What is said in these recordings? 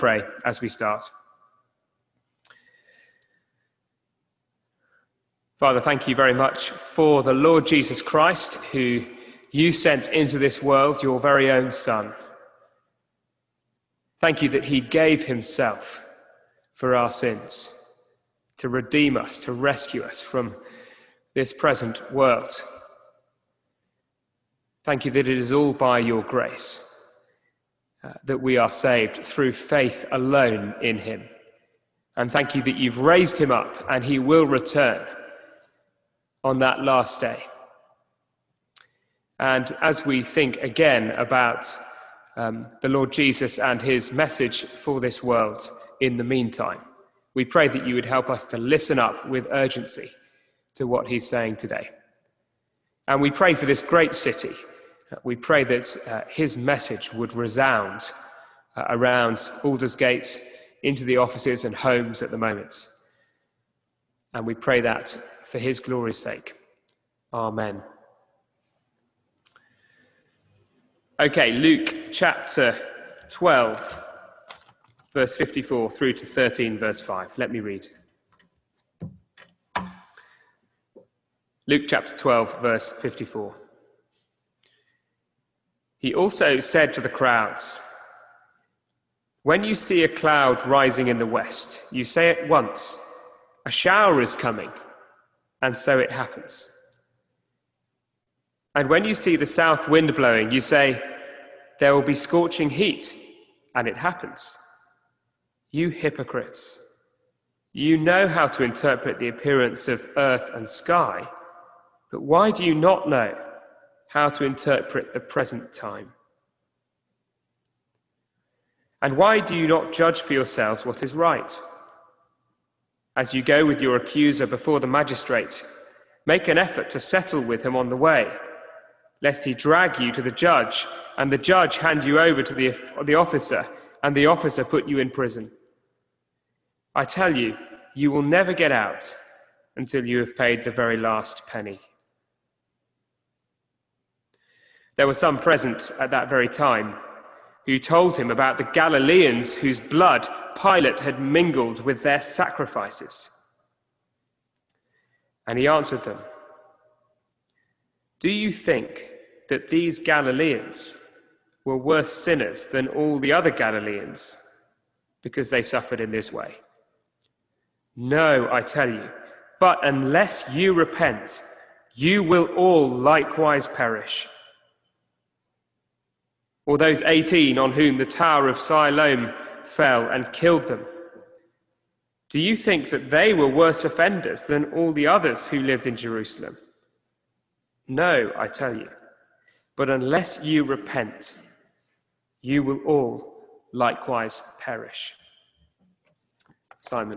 Pray as we start. Father, thank you very much for the Lord Jesus Christ, who you sent into this world, your very own Son. Thank you that he gave himself for our sins, to redeem us, to rescue us from this present world. Thank you that it is all by your grace that we are saved through faith alone in him. And thank you that you've raised him up and he will return on that last day. And as we think again about the Lord Jesus and his message for this world in the meantime, we pray that you would help us to listen up with urgency to what he's saying today. And we pray for this great city. We pray that his message would resound around Aldersgate, into the offices and homes at the moment. And we pray that for his glory's sake. Amen. Okay, Luke chapter 12, verse 54 through to 13, verse 5. Let me read. Luke chapter 12, verse 54. He also said to the crowds, "When you see a cloud rising in the west, you say at once, 'A shower is coming,' and so it happens. And when you see the south wind blowing, you say, 'There will be scorching heat,' and it happens. You hypocrites, you know how to interpret the appearance of earth and sky, but why do you not know how to interpret the present time? And why do you not judge for yourselves what is right? As you go with your accuser before the magistrate, make an effort to settle with him on the way, lest he drag you to the judge, and the judge hand you over to the officer, and the officer put you in prison. I tell you, you will never get out until you have paid the very last penny." There were some present at that very time who told him about the Galileans whose blood Pilate had mingled with their sacrifices. And he answered them, "Do you think that these Galileans were worse sinners than all the other Galileans because they suffered in this way? No, I tell you, but unless you repent, you will all likewise perish. Or those 18 on whom the Tower of Siloam fell and killed them, do you think that they were worse offenders than all the others who lived in Jerusalem? No, I tell you, but unless you repent, you will all likewise perish." Simon.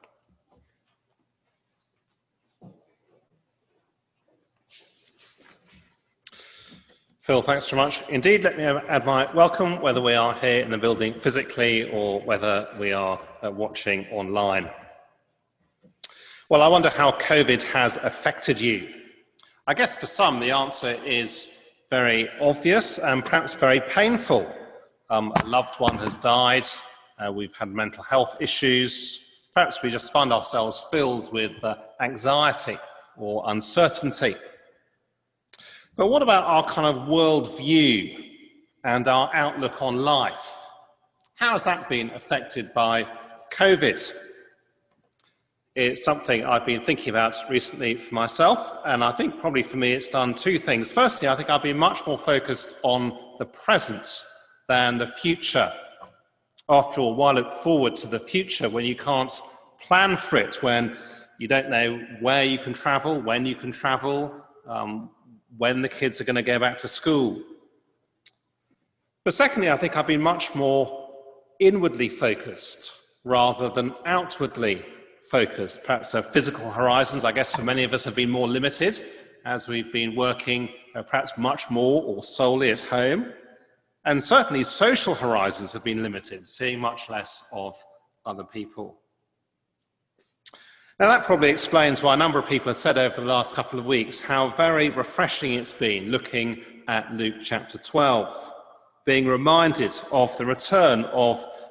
Phil, thanks very much. Indeed, let me add my welcome, whether we are here in the building physically or whether we are watching online. Well, I wonder how COVID has affected you. I guess for some, the answer is very obvious and perhaps very painful. A loved one has died, we've had mental health issues, perhaps we just find ourselves filled with anxiety or uncertainty. But what about our kind of worldview and our outlook on life? How has that been affected by COVID? It's something I've been thinking about recently for myself, and I think probably for me it's done two things. Firstly, I think I've been much more focused on the present than the future. After all, why look forward to the future when you can't plan for it, when you don't know where you can travel, when you can travel, when the kids are going to go back to school. But secondly, I think I've been much more inwardly focused rather than outwardly focused. Perhaps our physical horizons, I guess, for many of us have been more limited as we've been working perhaps much more or solely at home. And certainly social horizons have been limited, seeing much less of other people. Now, that probably explains why a number of people have said over the last couple of weeks how very refreshing it's been looking at Luke chapter 12, being reminded of the return of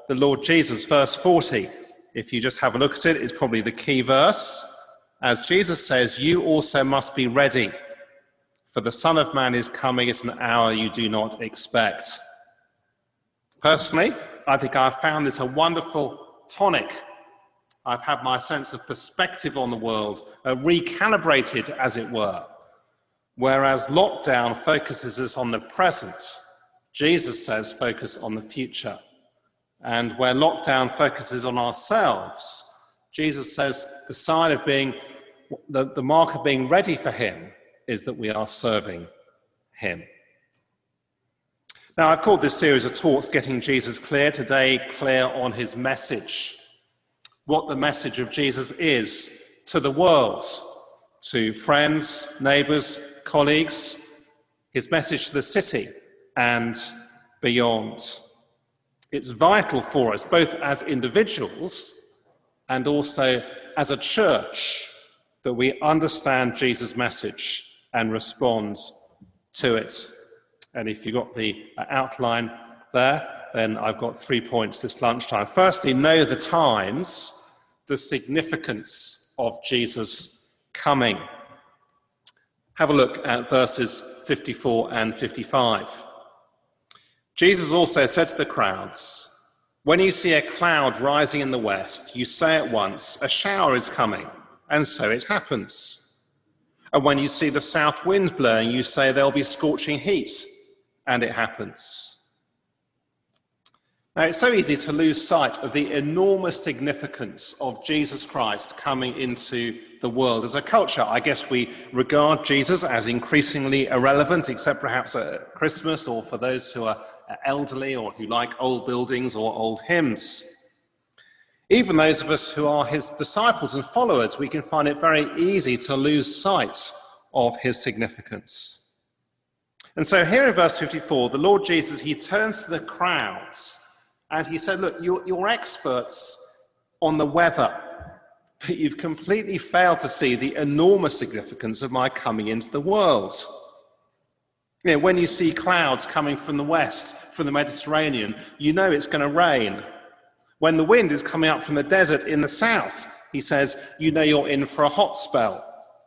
the Lord Jesus, verse 40. If you just have a look at it, it's probably the key verse. As Jesus says, you also must be ready, for the Son of Man is coming at an hour you do not expect. Personally, I think I've found this a wonderful tonic. I've had my sense of perspective on the world recalibrated, as it were. Whereas lockdown focuses us on the present, Jesus says focus on the future. And where lockdown focuses on ourselves, Jesus says the sign of being, the mark of being ready for him is that we are serving him. Now, I've called this series of talks Getting Jesus Clear. Today, clear on his message. What the message of Jesus is to the world, to friends, neighbours, colleagues, his message to the city and beyond. It's vital for us, both as individuals and also as a church, that we understand Jesus' message and respond to it. And if you've got the outline there, then I've got 3 points this lunchtime. Firstly, know the times, the significance of Jesus coming. Have a look at verses 54 and 55. Jesus also said to the crowds, when you see a cloud rising in the west, you say at once, a shower is coming, and so it happens. And when you see the south wind blowing, you say there'll be scorching heat, and it happens. Now, it's so easy to lose sight of the enormous significance of Jesus Christ coming into the world. As a culture, I guess we regard Jesus as increasingly irrelevant, except perhaps at Christmas or for those who are elderly or who like old buildings or old hymns. Even those of us who are his disciples and followers, we can find it very easy to lose sight of his significance. And so here in verse 54, the Lord Jesus, he turns to the crowds and he said, look, you're experts on the weather, but you've completely failed to see the enormous significance of my coming into the world. You know, when you see clouds coming from the west, from the Mediterranean, you know it's going to rain. When the wind is coming up from the desert in the south, he says, you know you're in for a hot spell.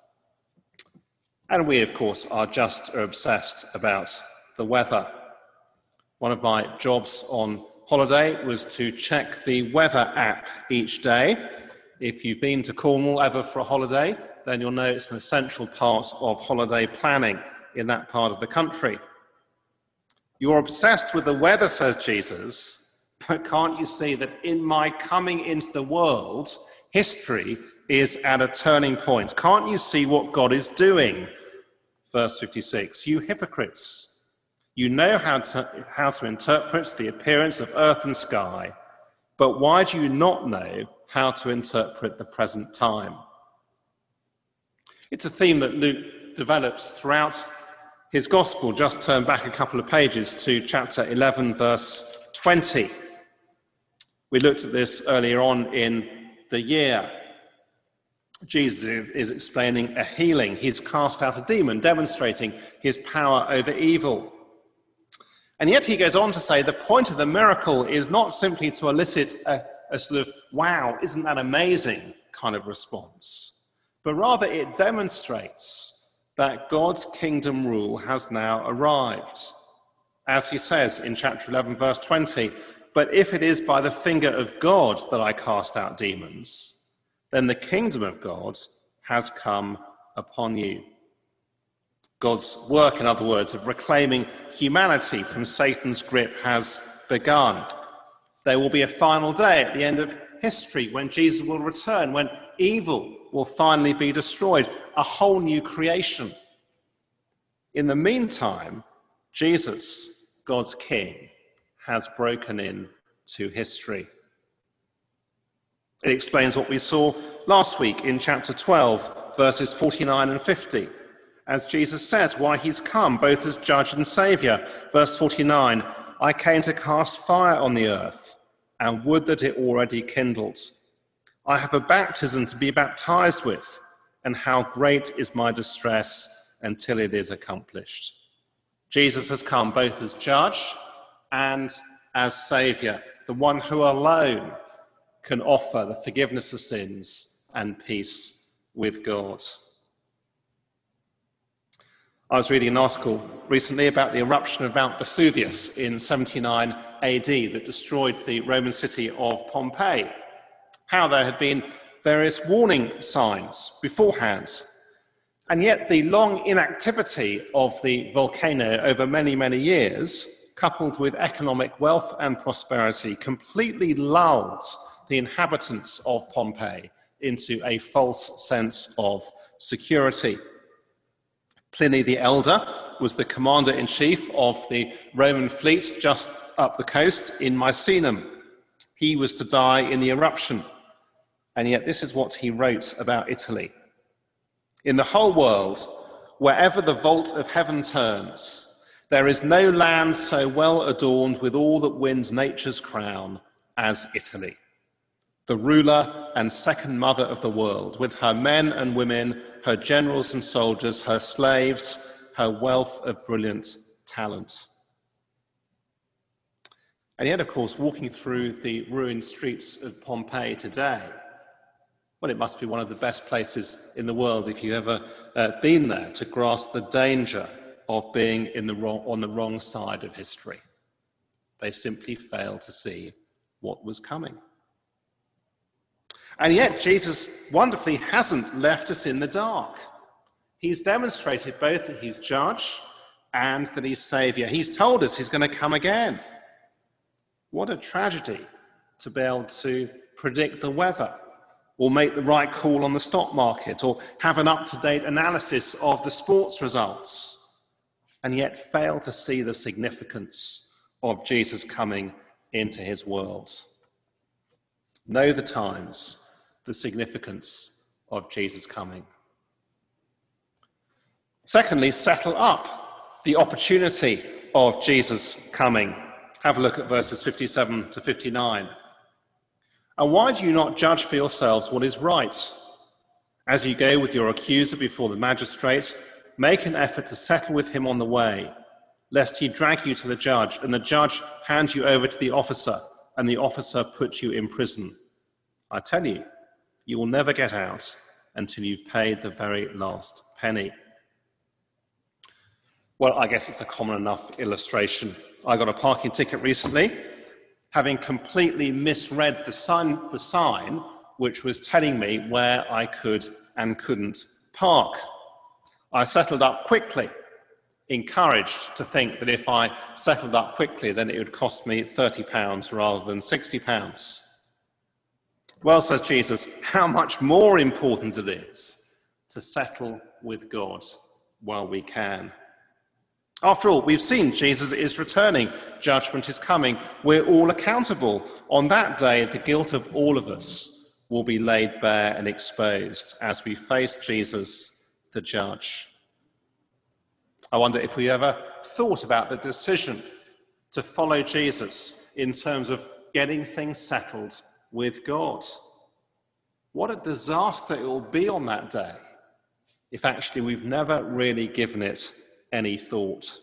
And we, of course, are obsessed about the weather. One of my jobs on holiday was to check the weather app each day. If you've been to Cornwall ever for a holiday, then you'll know it's an essential part of holiday planning in that part of the country. You're obsessed with the weather, says Jesus, but can't you see that in my coming into the world, history is at a turning point? Can't you see what God is doing? Verse 56, you hypocrites, you know how to interpret the appearance of earth and sky, but why do you not know how to interpret the present time? It's a theme that Luke develops throughout his gospel. Just turn back a couple of pages to chapter 11, verse 20. We looked at this earlier on in the year. Jesus is explaining a healing. He's cast out a demon, demonstrating his power over evil. And yet he goes on to say the point of the miracle is not simply to elicit a sort of, wow, isn't that amazing kind of response, but rather it demonstrates that God's kingdom rule has now arrived. As he says in chapter 11, verse 20, but if it is by the finger of God that I cast out demons, then the kingdom of God has come upon you. God's work, in other words, of reclaiming humanity from Satan's grip has begun. There will be a final day at the end of history when Jesus will return, when evil will finally be destroyed, a whole new creation. In the meantime, Jesus, God's King, has broken into history. It explains what we saw last week in chapter 12, verses 49 and 50. As Jesus says, why he's come, both as judge and saviour. Verse 49, I came to cast fire on the earth, and would that it already kindled. I have a baptism to be baptized with, and how great is my distress until it is accomplished. Jesus has come both as judge and as saviour. the one who alone can offer the forgiveness of sins and peace with God. I was reading an article recently about the eruption of Mount Vesuvius in 79 AD that destroyed the Roman city of Pompeii. How there had been various warning signs beforehand. And yet the long inactivity of the volcano over many, many years, coupled with economic wealth and prosperity, completely lulled the inhabitants of Pompeii into a false sense of security. Pliny the Elder was the commander-in-chief of the Roman fleet just up the coast in Misenum. He was to die in the eruption, and yet this is what he wrote about Italy. In the whole world, wherever the vault of heaven turns, there is no land so well adorned with all that wins nature's crown as Italy, the ruler and second mother of the world, with her men and women, her generals and soldiers, her slaves, her wealth of brilliant talent. And yet, of course, walking through the ruined streets of Pompeii today, well, it must be one of the best places in the world, if you've ever been there, to grasp the danger of being on the wrong side of history. They simply failed to see what was coming. And yet, Jesus wonderfully hasn't left us in the dark. He's demonstrated both that he's judge and that he's saviour. He's told us he's going to come again. What a tragedy to be able to predict the weather, or make the right call on the stock market, or have an up-to-date analysis of the sports results, and yet fail to see the significance of Jesus coming into his world. Know the times, the significance of Jesus coming. Secondly, settle up the opportunity of Jesus coming. Have a look at verses 57 to 59. And why do you not judge for yourselves what is right? As you go with your accuser before the magistrate, make an effort to settle with him on the way, lest he drag you to the judge, and the judge hand you over to the officer, and the officer put you in prison. I tell you, you will never get out until you've paid the very last penny. Well, I guess it's a common enough illustration. I got a parking ticket recently, having completely misread the sign which was telling me where I could and couldn't park. I settled up quickly, encouraged to think that if I settled up quickly, then it would cost me £30 rather than £60. Well, says Jesus, how much more important it is to settle with God while we can. After all, we've seen Jesus is returning. Judgment is coming. We're all accountable. On that day, the guilt of all of us will be laid bare and exposed as we face Jesus, the judge. I wonder if we ever thought about the decision to follow Jesus in terms of getting things settled with God. What a disaster it will be on that day if actually we've never really given it any thought.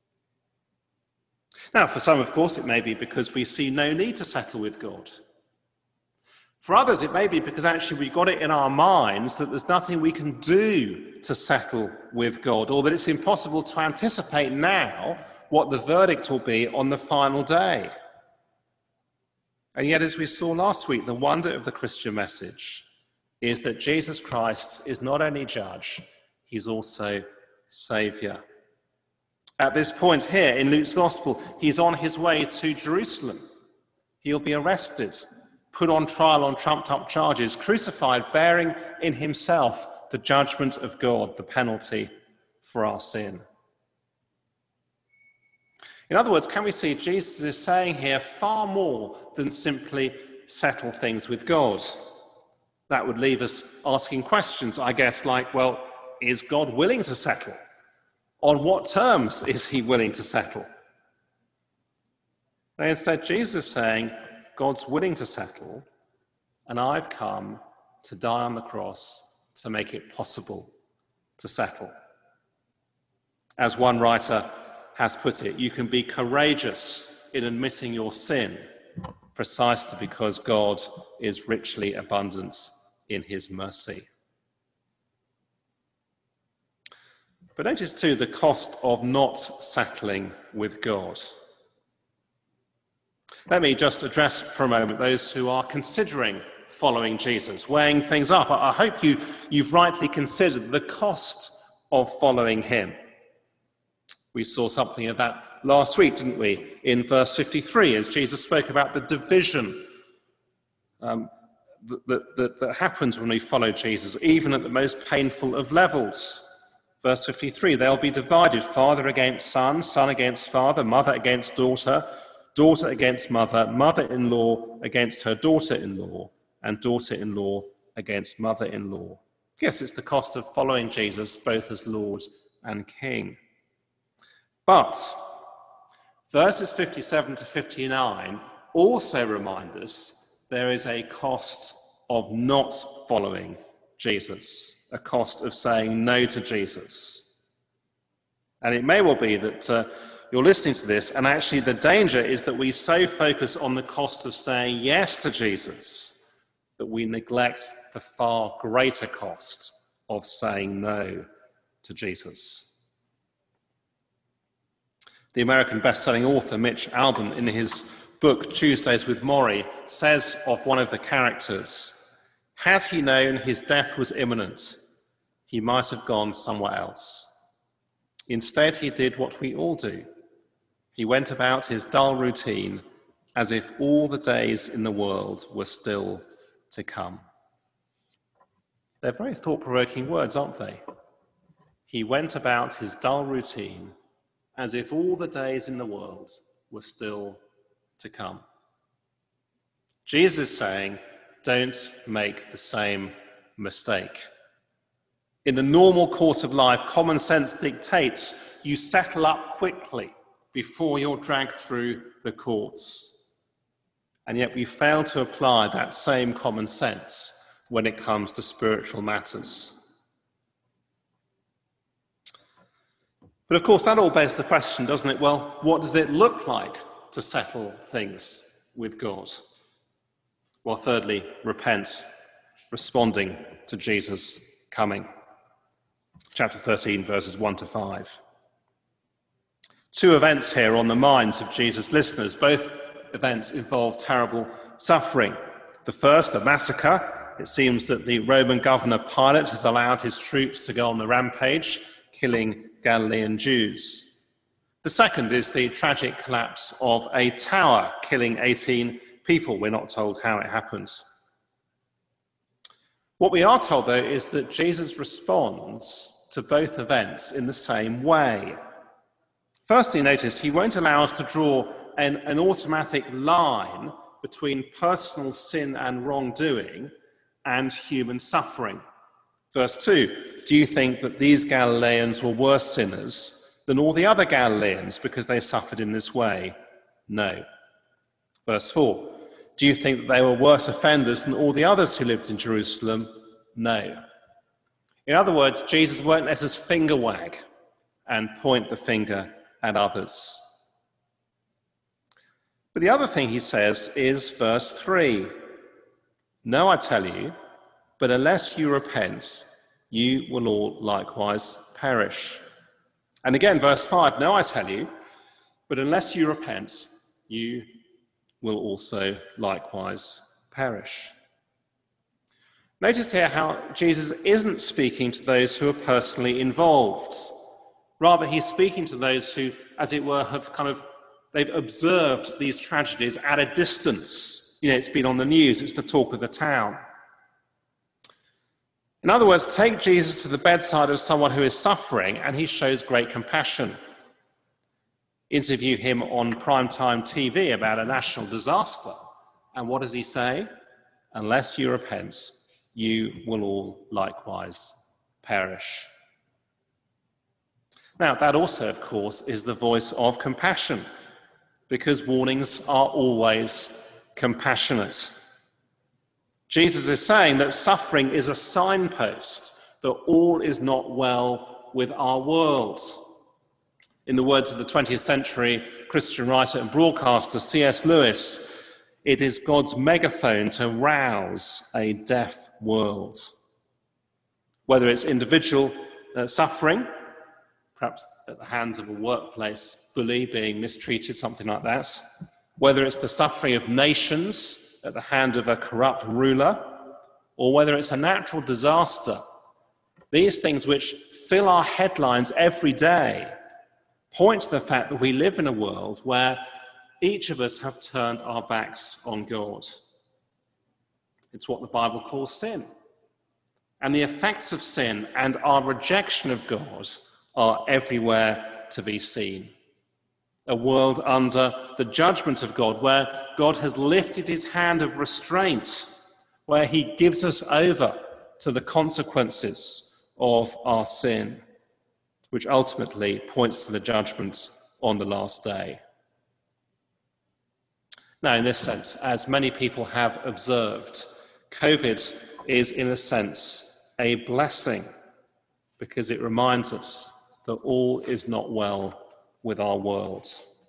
Now, for some, of course, it may be because we see no need to settle with God. For others, it may be because actually we got it in our minds that there's nothing we can do to settle with God, or that it's impossible to anticipate now what the verdict will be on the final day. And yet, as we saw last week, the wonder of the Christian message is that Jesus Christ is not only judge, he's also saviour. At this point here in Luke's Gospel, he's on his way to Jerusalem. He'll be arrested, put on trial on trumped-up charges, crucified, bearing in himself the judgment of God, the penalty for our sin. In other words, can we see Jesus is saying here far more than simply settle things with God? That would leave us asking questions, I guess, like, well, is God willing to settle? On what terms is he willing to settle? And instead, Jesus is saying, God's willing to settle, and I've come to die on the cross to make it possible to settle. As one writer has put it, you can be courageous in admitting your sin, precisely because God is richly abundant in his mercy. But notice too the cost of not settling with God. Let me just address for a moment those who are considering following Jesus, weighing things up. I hope you've rightly considered the cost of following him. We saw something of that last week, didn't we, in verse 53, as Jesus spoke about the division that happens when we follow Jesus, even at the most painful of levels. Verse 53, they'll be divided, father against son, son against father, mother against daughter, daughter against mother, mother-in-law against her daughter-in-law, and daughter-in-law against mother-in-law. Yes, it's the cost of following Jesus, both as Lord and King. But verses 57 to 59 also remind us there is a cost of not following Jesus, a cost of saying no to Jesus. And it may well be that you're listening to this, and actually the danger is that we so focus on the cost of saying yes to Jesus that we neglect the far greater cost of saying no to Jesus. The American best-selling author Mitch Albom, in his book Tuesdays with Morrie, says of one of the characters, had he known his death was imminent, he might have gone somewhere else. Instead, he did what we all do. He went about his dull routine as if all the days in the world were still to come. They're very thought-provoking words, aren't they? He went about his dull routine as if all the days in the world were still to come. Jesus is saying, don't make the same mistake. In the normal course of life, common sense dictates you settle up quickly before you're dragged through the courts. And yet we fail to apply that same common sense when it comes to spiritual matters. But of course, that all begs the question, doesn't it? Well, what does it look like to settle things with God? Well, thirdly, repent, responding to Jesus' coming. Chapter 13, verses 1 to 5. Two events here on the minds of Jesus' listeners. Both events involve terrible suffering. The first, a massacre. It seems that the Roman governor Pilate has allowed his troops to go on the rampage, killing Galilean Jews. The second is the tragic collapse of a tower, killing 18 people. We're not told how it happened. What we are told, though, is that Jesus responds to both events in the same way. Firstly, notice he won't allow us to draw an automatic line between personal sin and wrongdoing and human suffering. Verse 2, do you think that these Galileans were worse sinners than all the other Galileans because they suffered in this way? No. Verse 4, do you think that they were worse offenders than all the others who lived in Jerusalem? No. In other words, Jesus won't let us finger wag and point the finger at others. But the other thing he says is verse 3. No, I tell you, but unless you repent, you will all likewise perish. And again, verse 5. No, I tell you, but unless you repent, you will also likewise perish. Notice here how Jesus isn't speaking to those who are personally involved. Rather, he's speaking to those who, as it were, they've observed these tragedies at a distance. You know, it's been on the news, it's the talk of the town. In other words, take Jesus to the bedside of someone who is suffering and he shows great compassion. Interview him on primetime TV about a national disaster. And what does he say? Unless you repent, you will all likewise perish. Now, that also, of course, is the voice of compassion, because warnings are always compassionate. Jesus is saying that suffering is a signpost that all is not well with our world. In the words of the 20th century Christian writer and broadcaster C.S. Lewis, It is God's megaphone to rouse a deaf world. Whether it's individual suffering, perhaps at the hands of a workplace bully being mistreated, something like that. Whether it's the suffering of nations at the hand of a corrupt ruler, or whether it's a natural disaster. These things which fill our headlines every day point to the fact that we live in a world where each of us have turned our backs on God. It's what the Bible calls sin. And the effects of sin and our rejection of God are everywhere to be seen. A world under the judgment of God, where God has lifted his hand of restraint, where he gives us over to the consequences of our sin, which ultimately points to the judgment on the last day. Now, in this sense, as many people have observed, COVID is, in a sense, a blessing, because it reminds us that all is not well with our world.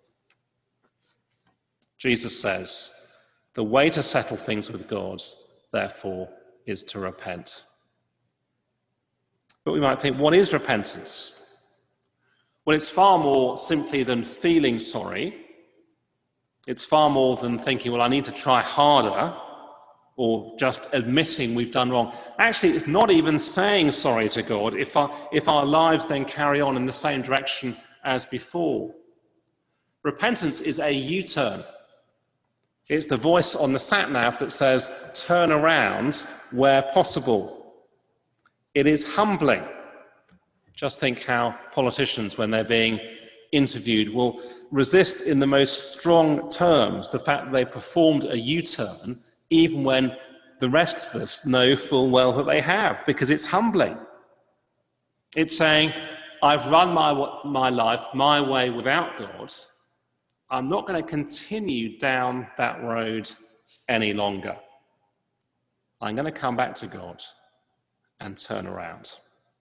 Jesus says, the way to settle things with God, therefore, is to repent. But we might think, what is repentance? Well, it's far more simply than feeling sorry. It's far more than thinking, well, I need to try harder, or just admitting we've done wrong. Actually, it's not even saying sorry to God if our lives then carry on in the same direction as before. Repentance is a U-turn. It's the voice on the sat-nav that says, turn around where possible. It is humbling. Just think how politicians, when they're being interviewed, will resist in the most strong terms the fact that they performed a U-turn, even when the rest of us know full well that they have, because it's humbling. It's saying, I've run my life my way without God. I'm not going to continue down that road any longer. I'm going to come back to God and turn around.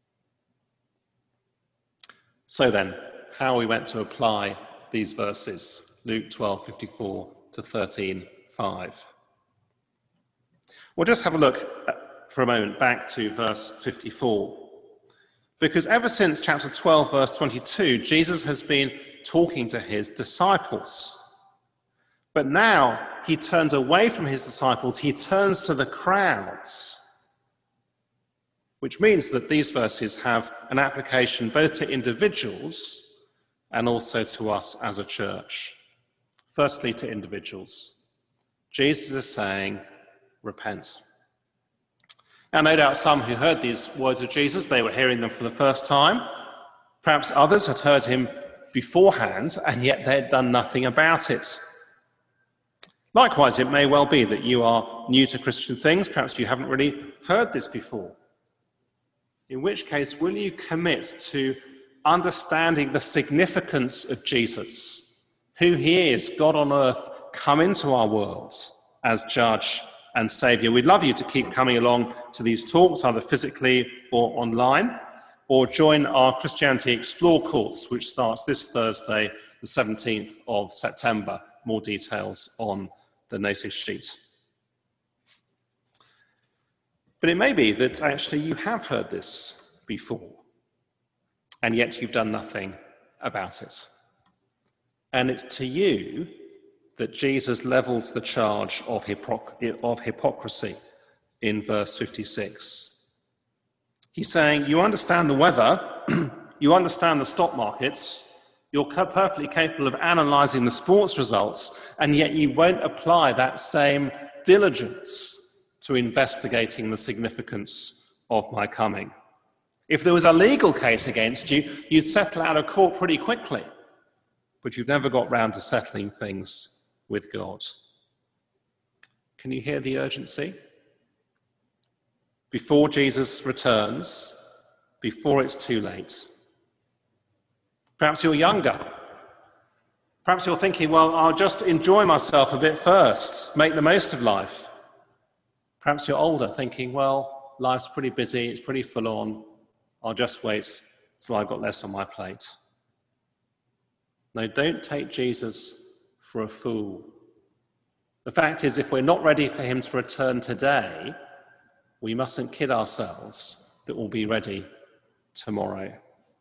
So then, how are we meant to apply these verses, Luke 12:54 to 13:5? We'll just have a look for a moment back to verse 54. Because ever since chapter 12, verse 22, Jesus has been talking to his disciples. But now he turns away from his disciples, he turns to the crowds, which means that these verses have an application both to individuals and also to us as a church. Firstly, to individuals. Jesus is saying, repent. Now, no doubt some who heard these words of Jesus, they were hearing them for the first time. Perhaps others had heard him beforehand, and yet they had done nothing about it. Likewise, it may well be that you are new to Christian things. Perhaps you haven't really heard this before. In which case, will you commit to understanding the significance of Jesus, who he is, God on earth, come into our world as judge and saviour? We'd love you to keep coming along to these talks, either physically or online, or join our Christianity Explore course, which starts this Thursday, the 17th of September. More details on the notice sheet. But it may be that actually you have heard this before, and yet you've done nothing about it. And it's to you that Jesus levels the charge of hypocrisy in verse 56. He's saying, you understand the weather, you understand the stock markets, you're perfectly capable of analysing the sports results, and yet you won't apply that same diligence to investigating the significance of my coming. If there was a legal case against you, you'd settle out of court pretty quickly, but you've never got round to settling things with God. Can you hear the urgency? Before Jesus returns, before it's too late. Perhaps you're younger. Perhaps you're thinking, well, I'll just enjoy myself a bit first, make the most of life. Perhaps you're older, thinking, well, life's pretty busy, it's pretty full on, I'll just wait till I've got less on my plate. No, don't take Jesus for a fool. The fact is, if we're not ready for him to return today, we mustn't kid ourselves that we'll be ready tomorrow.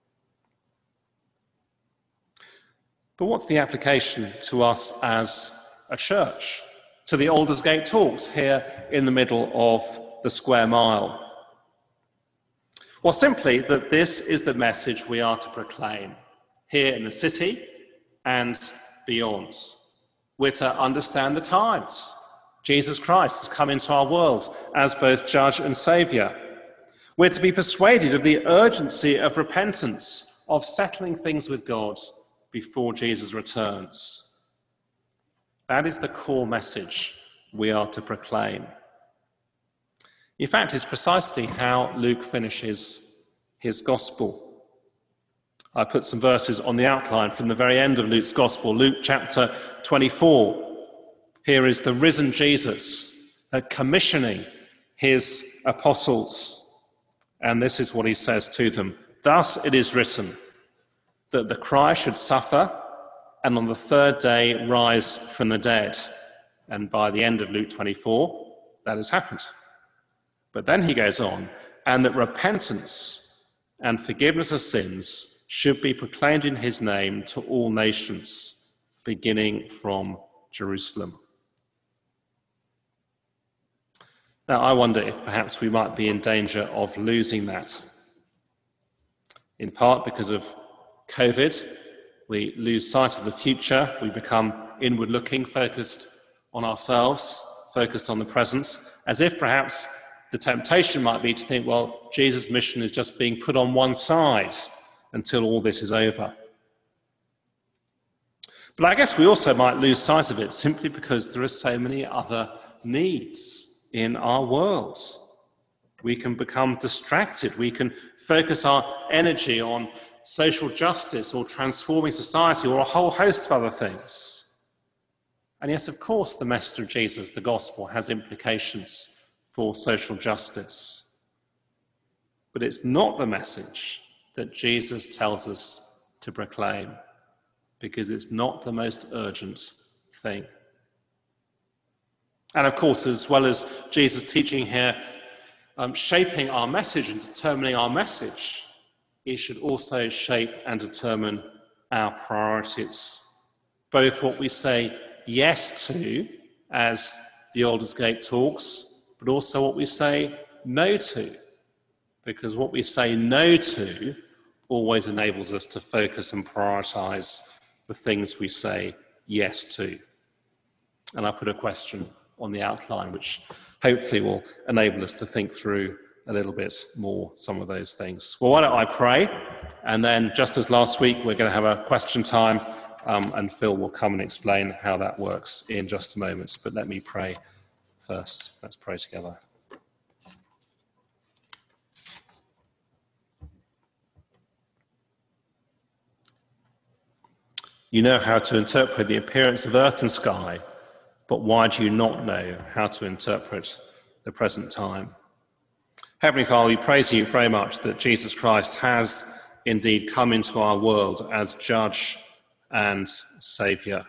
But what's the application to us as a church, to the Aldersgate Talks here in the middle of the square mile? Well, simply that this is the message we are to proclaim here in the city and beyond. We're to understand the times. Jesus Christ has come into our world as both judge and saviour. We're to be persuaded of the urgency of repentance, of settling things with God before Jesus returns. That is the core message we are to proclaim. In fact, it's precisely how Luke finishes his gospel. I put some verses on the outline from the very end of Luke's gospel, Luke chapter 24. Here is the risen Jesus commissioning his apostles. And this is what he says to them. Thus it is written that the Christ should suffer and on the third day rise from the dead. And by the end of Luke 24, that has happened. But then he goes on, and that repentance and forgiveness of sins should be proclaimed in his name to all nations, beginning from Jerusalem. Now, I wonder if perhaps we might be in danger of losing that. In part because of COVID, we lose sight of the future. We become inward-looking, focused on ourselves, focused on the present, as if perhaps the temptation might be to think, well, Jesus' mission is just being put on one side until all this is over. But I guess we also might lose sight of it simply because there are so many other needs in our world. We can become distracted. We can focus our energy on social justice or transforming society or a whole host of other things. And yes, of course, the message of Jesus, the gospel, has implications for social justice. But it's not the message that Jesus tells us to proclaim, because it's not the most urgent thing. And of course, as well as Jesus' teaching here, shaping our message and determining our message, it should also shape and determine our priorities. Both what we say yes to, as the Aldersgate Talks, but also what we say no to, because what we say no to always enables us to focus and prioritise the things we say yes to. And I put a question on the outline which hopefully will enable us to think through a little bit more some of those things. Well, why don't I pray, and then just as last week we're going to have a question time, and Phil will come and explain how that works in just a moment. But let me pray first. Let's pray together. You know how to interpret the appearance of earth and sky, but why do you not know how to interpret the present time? Heavenly Father, we praise you very much that Jesus Christ has indeed come into our world as judge and saviour.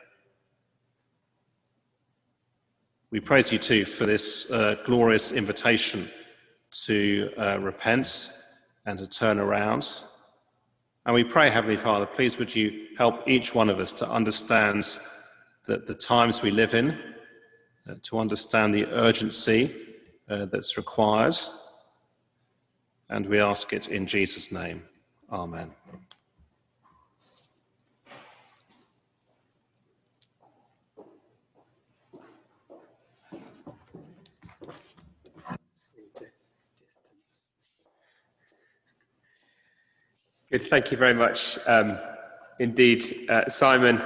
We praise you too for this glorious invitation to repent and to turn around. And we pray, Heavenly Father, please would you help each one of us to understand that the times we live in, to understand the urgency that's required. And we ask it in Jesus' name. Amen. Good, thank you very much indeed, Simon.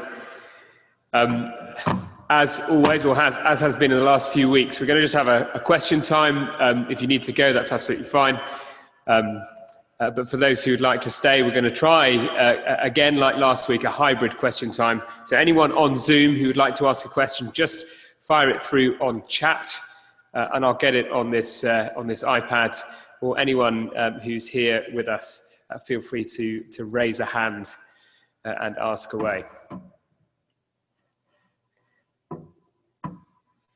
As always, or as has been in the last few weeks, we're going to just have a question time. If you need to go, that's absolutely fine. But for those who would like to stay, we're going to try, again, like last week, a hybrid question time. So anyone on Zoom who would like to ask a question, just fire it through on chat, and I'll get it on this iPad. Or anyone who's here with us, feel free to raise a hand and ask away.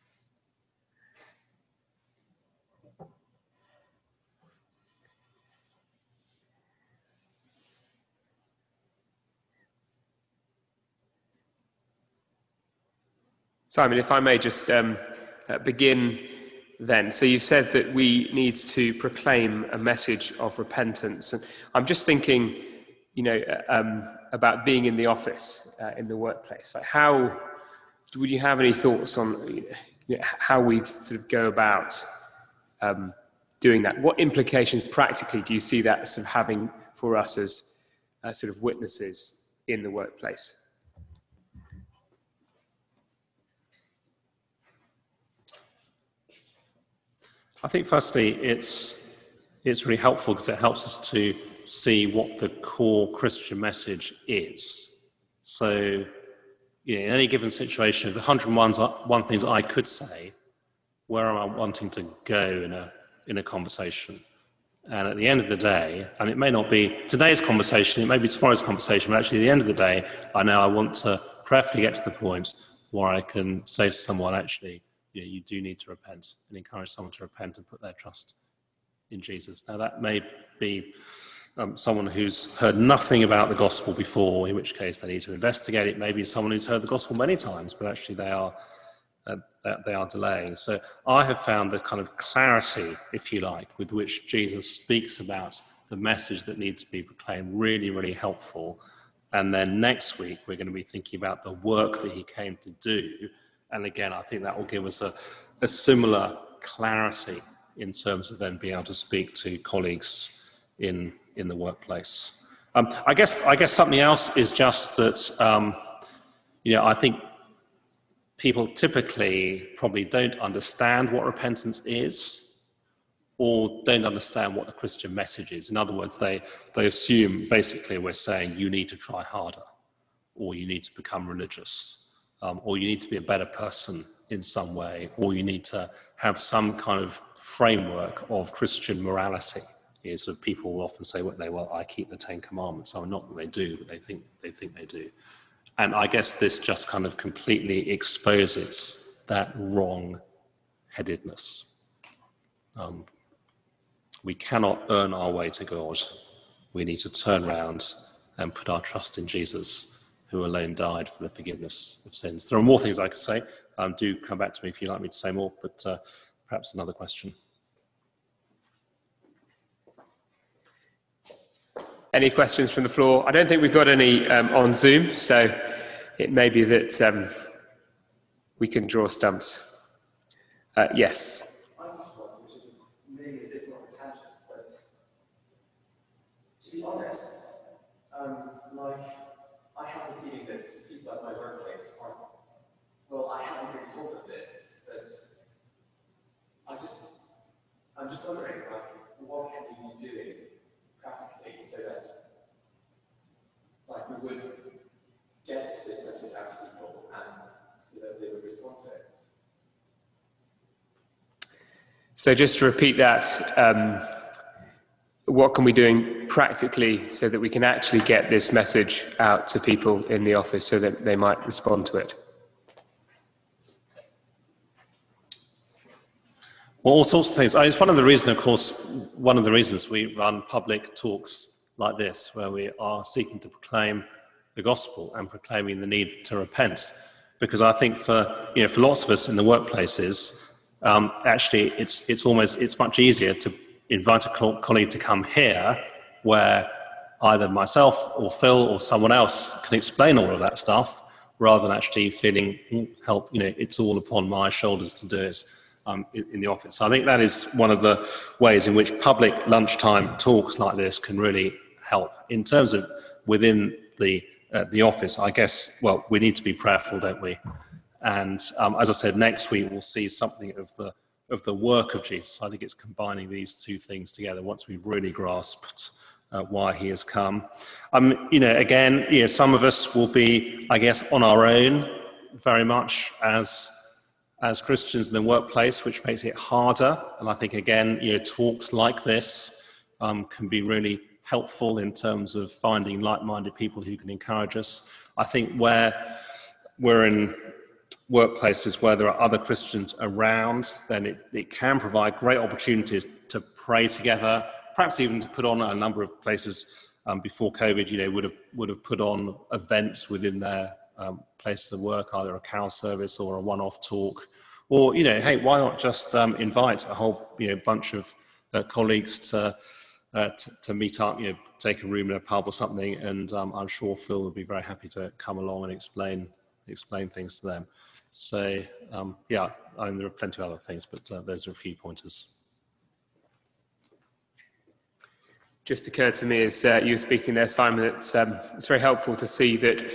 Simon, if I may just begin then. So you've said that we need to proclaim a message of repentance. And I'm just thinking, about being in the office, in the workplace. Like, how would you have any thoughts on how we sort of go about doing that? What implications practically do you see that sort of having for us as sort of witnesses in the workplace? I think firstly it's really helpful because it helps us to see what the core Christian message is. So, in any given situation, if the 101 things I could say, where am I wanting to go in a conversation? And at the end of the day, and it may not be today's conversation, it may be tomorrow's conversation, but actually at the end of the day, I know I want to prayerfully get to the point where I can say to someone, actually, you do need to repent, and encourage someone to repent and put their trust in Jesus. Now, that may be someone who's heard nothing about the gospel before, in which case they need to investigate it. Maybe someone who's heard the gospel many times, but actually they are delaying. So I have found the kind of clarity, if you like, with which Jesus speaks about the message that needs to be proclaimed really, really helpful. And then next week, we're going to be thinking about the work that he came to do. And again, I think that will give us a similar clarity in terms of then being able to speak to colleagues in the workplace. I guess something else is just that, I think people typically probably don't understand what repentance is, or don't understand what the Christian message is. In other words, they assume basically we're saying you need to try harder, or you need to become religious, or you need to be a better person in some way, or you need to have some kind of framework of Christian morality. So people will often say, well, I keep the 10 Commandments. So not that they do, but they think they do. And I guess this just kind of completely exposes that wrong-headedness. We cannot earn our way to God. We need to turn around and put our trust in Jesus, who alone died for the forgiveness of sins. There are more things I could say. Do come back to me if you'd like me to say more, but perhaps another question. Any questions from the floor? I don't think we've got any on Zoom, so it may be that we can draw stumps. Yes. I just one, which is maybe a bit more of a tangent, but to be honest, I have the feeling that people at my workplace are, I haven't really told them this, but I'm just wondering, what can we be doing practically so that, we would get this message out to people and so that they would respond to it. So just to repeat that, what can we be doing practically so that we can actually get this message out to people in the office so that they might respond to it? Well, all sorts of things. It's one of the reasons we run public talks like this, where we are seeking to proclaim the gospel and proclaiming the need to repent. Because I think for lots of us in the workplaces, actually it's much easier to invite a colleague to come here, where either myself or Phil or someone else can explain all of that stuff, rather than actually feeling help. It's all upon my shoulders to do it. In the office. So I think that is one of the ways in which public lunchtime talks like this can really help. In terms of within the office, I guess, we need to be prayerful, don't we? And as I said, next week we'll see something of the work of Jesus. I think it's combining these two things together once we've really grasped why he has come. Again, some of us will be, I guess, on our own very much as Christians in the workplace, which makes it harder. And I think, again, talks like this can be really helpful in terms of finding like-minded people who can encourage us. I think where we're in workplaces where there are other Christians around, then it can provide great opportunities to pray together, perhaps even to put on a number of places before COVID, would have put on events within their places of work, either a carol service or a one-off talk, or, hey, why not just invite a whole bunch of colleagues to meet up, take a room in a pub or something, and I'm sure Phil would be very happy to come along and explain things to them. So yeah, there are plenty of other things, but those are a few pointers. Just occurred to me as you were speaking there, Simon, that it's very helpful to see that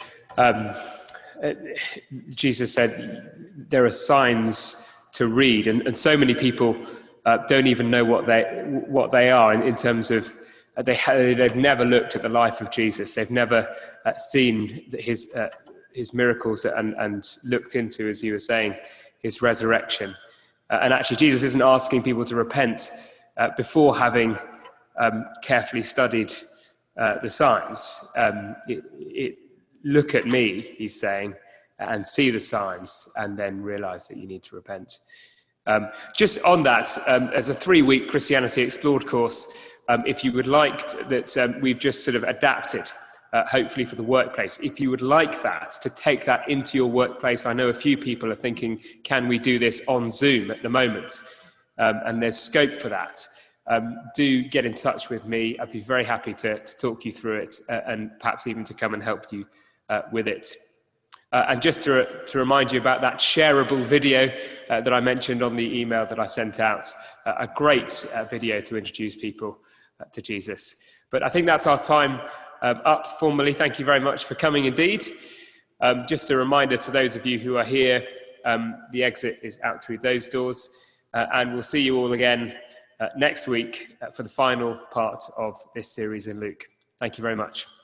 Jesus said there are signs to read, and so many people don't even know what they are in terms of they've never looked at the life of Jesus. They've never seen his miracles and looked into, as you were saying, his resurrection. And actually, Jesus isn't asking people to repent before having carefully studied the signs. Look at me, he's saying, and see the signs, and then realize that you need to repent. Just on that, as a 3-week Christianity Explored course, if you would like that, we've just sort of adapted, hopefully for the workplace. If you would like that, to take that into your workplace, I know a few people are thinking, can we do this on Zoom at the moment? And there's scope for that. Do get in touch with me. I'd be very happy to talk you through it and perhaps even to come and help you with it. And just to remind you about that shareable video that I mentioned on the email that I sent out, a great video to introduce people to Jesus. But I think that's our time up formally. Thank you very much for coming indeed. Just a reminder to those of you who are here, the exit is out through those doors, and we'll see you all again next week for the final part of this series in Luke. Thank you very much.